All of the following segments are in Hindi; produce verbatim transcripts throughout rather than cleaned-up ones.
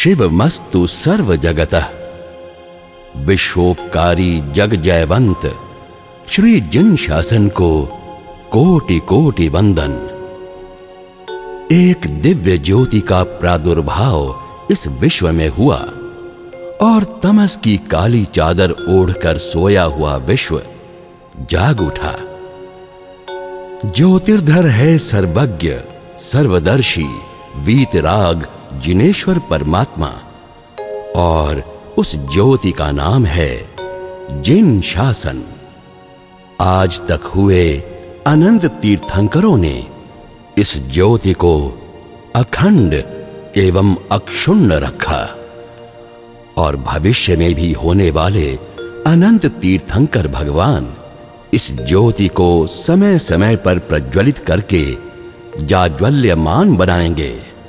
शिवमस्तु सर्व जगतः। विश्वोपकारी जग जयवंत श्री जिन शासन को कोटि कोटि वंदन। एक दिव्य ज्योति का प्रादुर्भाव इस विश्व में हुआ और तमस की काली चादर ओढ़कर सोया हुआ विश्व जाग उठा। ज्योतिर्धर है सर्वज्ञ सर्वदर्शी वीतराग जिनेश्वर परमात्मा और उस ज्योति का नाम है जिन शासन। आज तक हुए अनंत तीर्थंकरों ने इस ज्योति को अखंड एवं अक्षुण्ण रखा और भविष्य में भी होने वाले अनंत तीर्थंकर भगवान इस ज्योति को समय समय पर प्रज्वलित करके जाज्वल्यमान बनाएंगे।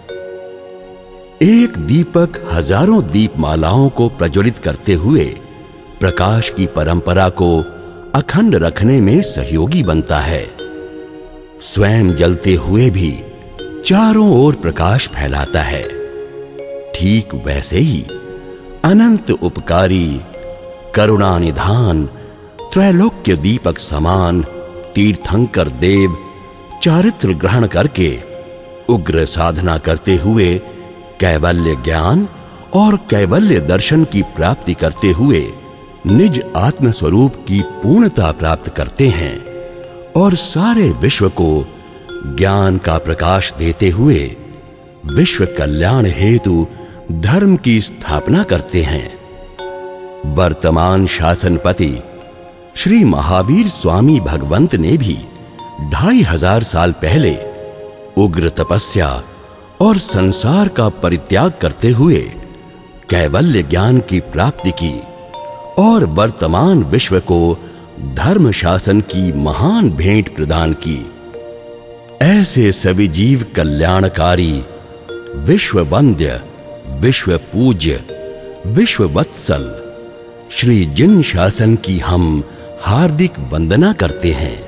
एक दीपक हजारों दीपमालाओं को प्रज्वलित करते हुए प्रकाश की परंपरा को अखंड रखने में सहयोगी बनता है। स्वयं जलते हुए भी चारों ओर प्रकाश फैलाता है। ठीक वैसे ही अनंत उपकारी करुणानिधान त्रैलोक्य दीपक समान तीर्थंकर देव चारित्र ग्रहण करके उग्र साधना करते हुए कैवल्य ज्ञान और कैवल्य दर्शन की प्राप्ति करते हुए निज आत्म स्वरूप की पूर्णता प्राप्त करते हैं और सारे विश्व को ज्ञान का प्रकाश देते हुए विश्व कल्याण हेतु धर्म की स्थापना करते हैं। वर्तमान शासनपति श्री महावीर स्वामी भगवंत ने भी ढाई हजार साल पहले उग्र तपस्या और संसार का परित्याग करते हुए कैवल्य ज्ञान की प्राप्ति की और वर्तमान विश्व को धर्म शासन की महान भेंट प्रदान की। ऐसे सभी जीव कल्याणकारी विश्व वंद्य विश्व पूज्य विश्व वत्सल श्री जिन शासन की हम हार्दिक वंदना करते हैं।